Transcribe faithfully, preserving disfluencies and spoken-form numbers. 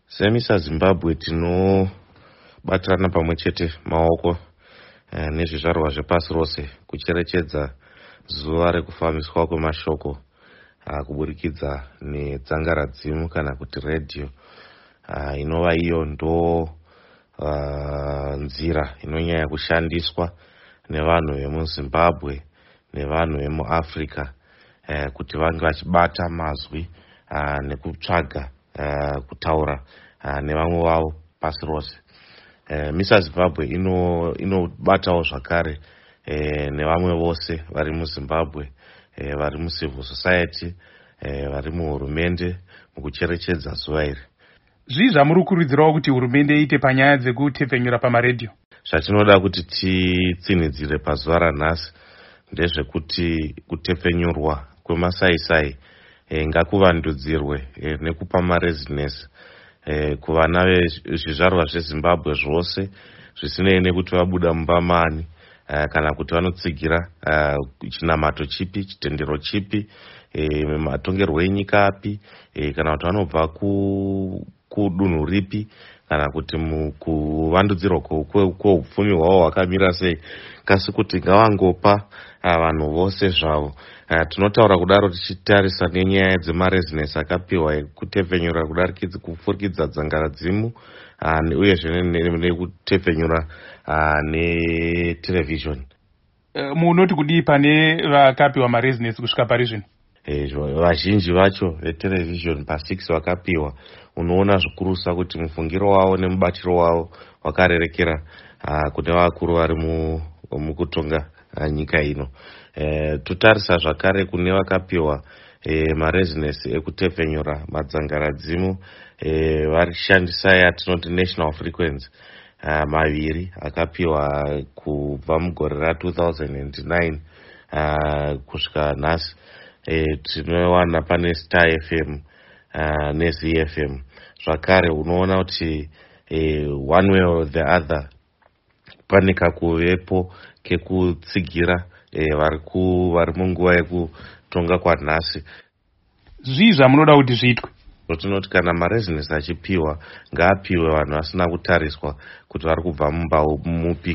Semisa Zimbabwe tinobatirana pamwe chete maoko eh, nezvizvarwa zvepasi rose kucherechedza zuva rekufambiswa kwemashoko uh, kuburikidza nedzangaradzimu kana kuti radio uh, inova iyo ndo uh, nzira inonyanya kushandiswa nevanhu vemuZimbabwe nevanhu vemuAfrica uh, kuti vange vachibata mazwi uh, nekutsvaga uh, kutaura uh, nevamwe vavo pasi rose. Uh, Misa Zimbabwe ino inobatawo zvakare uh, nevamwe vose vari muZimbabwe uh, vari mucivil society uh, vari muhurumende mukucherechedza zuva iri. Zvii zvamuri kukurudzirawo kuti hurumende iite panyaya dzekutepfenyura pamaredhiyo? Zvatinoda kuti titsinidzire pazuva ranhasi ndezvekuti kutepfenyurwa kwemasaisai e, ngakuvandudzirwe e, nekupa marezinesi e, kuvana vezvizvarwa zveZimbabwe zvose zvisinei nekuti vabuda mumba mani e, kana kuti vanotsigira e, chinamato chipi, chitendero chipi, e, matongerwo enyika api, e, kana kuti vanobva ku kudunhu ripi, kana kuti mukuvandudzirwa kweupfumi hwavo hwakamira sei, kasi kuti ngavangopa vanhu vose zvavo. Tinotaura kudaro tichitarisa nenyaya dzemarezinesi akapiwa ekutepfenyura kupfurikidza dzangaradzimu uyezve nekutepfenyura neterevhizhoni. Munoti kudii pane vakapiwa marezinesi kusvika pari zvino? Vazhinji vacho veterevhizhoni pasix vakapiwa, unoona zvikurusa kuti mufungiro wavo nemubatiro wavo wakarerekera uh, kune vakuru vari mukutonga uh, nyika ino. E, totarisa zvakare kune vakapiwa e, marezinesi ekutepfenyura madzangaradzimu e, varishandisa yatinoti national frequency uh, maviri akapiwa kubva mugore ra two thousand nine uh, kusvika nhasi. E, tinowana pane Star F M uh, neZ F M. Zvakare unoona kuti e, one way or the other pane kakuvepo kekutsigira e, vari munguva yekutonga kwanhasi. Zvii zvamunoda kuti zviitwe? Tinoti kana marezinesi achipiwa ngaapiwe vanhu vasina kutariswa kuti vari kubva mumba mupi